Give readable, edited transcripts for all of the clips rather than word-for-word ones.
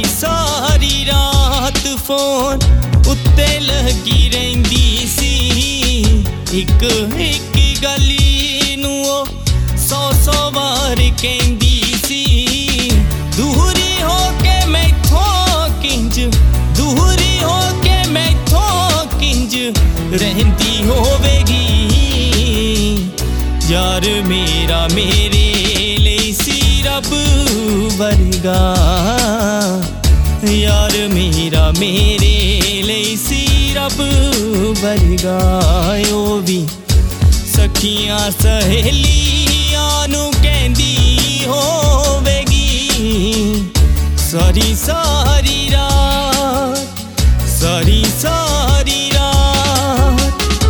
सारी सारी रात फोन उत्ते लगी रहिंदी सी एक एक गली नू सौ सौ बार कहंदी सी दूरी हो के मैथों किंज दूरी हो के मैथों किंज रहंदी होवेगी यार मेरा मेरे लिए सी रब वर्गा यार मेरा मेरे लिए सी रब वर्गा ओ भी सखियां सहेलियां नू कहंदी होवेगी सारी सारी रात सारी सारी रात।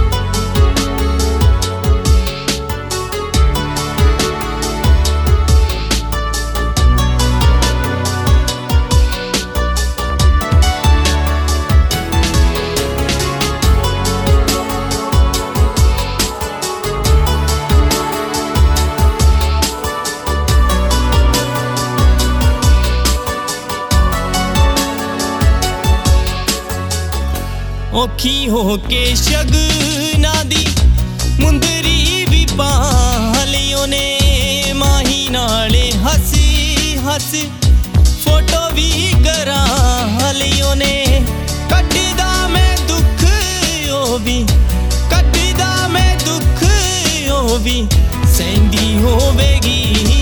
औखी होके शगना दी मुंदरी भी पालियों ने माही नाले हसी हसी फोटो भी करा लियों ने कटदा मैं दुख ओ भी कटदा मैं दुख ओ भी सेंदी होवेगी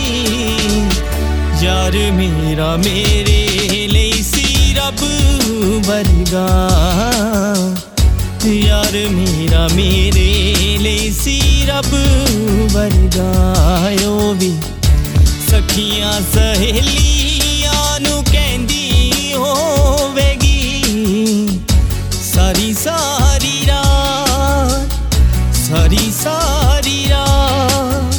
यार मेरा मेरे लिए सी रब वर्गा यार मेरा मेरे लिए सी रब वर्गा ओ भी सखियां सहेलियां नू कहंदी होवेगी सारी सारी रात सारी सारी रात।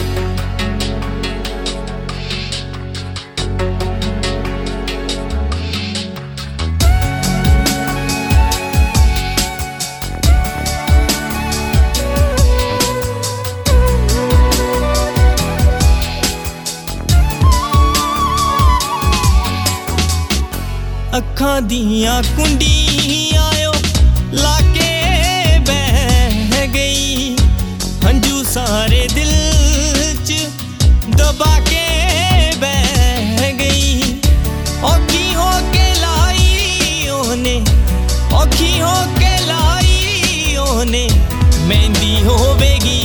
अखां दियां कुंडियां लाके बह गई हंजू सारे दिल च दबा के बह गई औखी हो के लाई ओने औखी हो के लाई ओने मेहंदी होवेगी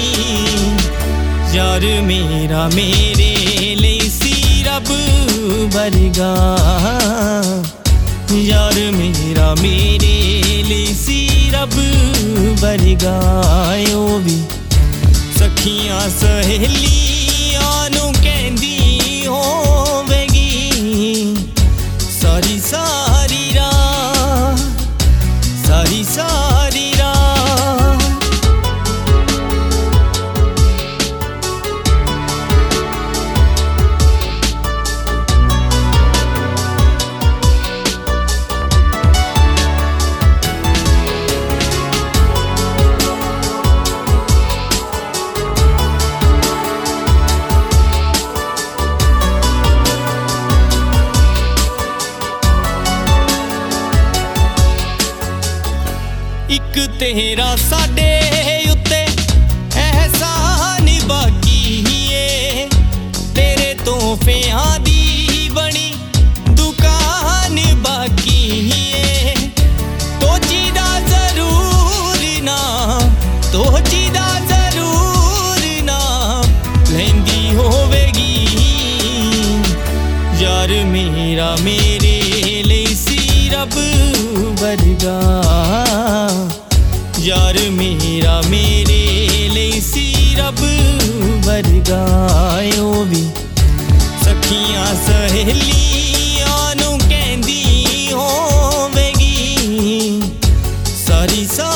यार मेरा मेरे लिए सी रब वर्गा यार मेरा मेरे लिए सी रब वर्गा ओ भी सखियां सहेलियां नू कहंदी होवेगी सारी सारी रात सारी सारी रात। एक तेरा साडे उत्ते एहसान बाकी है तेरे तोहफियां दी बनी दुकान बाकी है तो चीदा जरूर ना तो चीदा जरूर ना लेंदी होवेगी यार मेरा मेरे लिए सी रब वर्गा यार मेरा मेरे लिए सी रब वर्गा ओ भी सखियां सहेलियां नू कहंदी होवेगी सारी